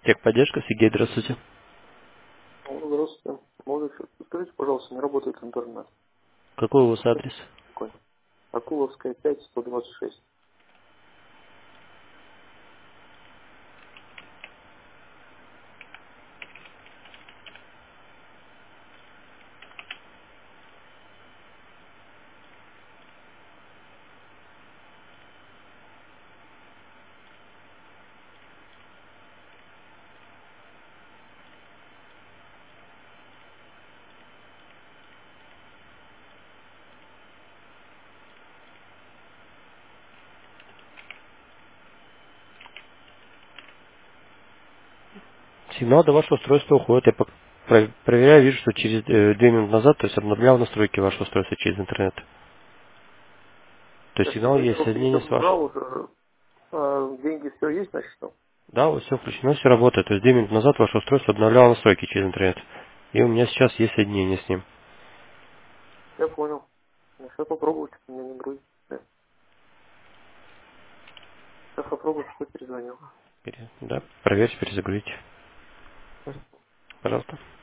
Техподдержка, Сергей, здравствуйте. Здравствуйте. Молодой человек, скажите, пожалуйста, не работает интернет. Какой у вас адрес? Какой? Акуловская 5, 126. Сигнал до вашего устройства уходит. Я проверяю, вижу, что через 2 минуты назад, то есть обновлял настройки вашего устройства через интернет. То есть Я сигнал есть, сигнализировал соединение через с вашим. браузер. Деньги все есть, значит, что? Да, вот все включено, все работает. То есть 2 минуты назад ваше устройство обновляло настройки через интернет. И у меня сейчас есть соединение с ним. Я понял. Ну, сейчас попробую, что меня не грузит. Да. Сейчас попробую, что перезвонил. Да, проверьте, перезагрузите. Пожалуйста.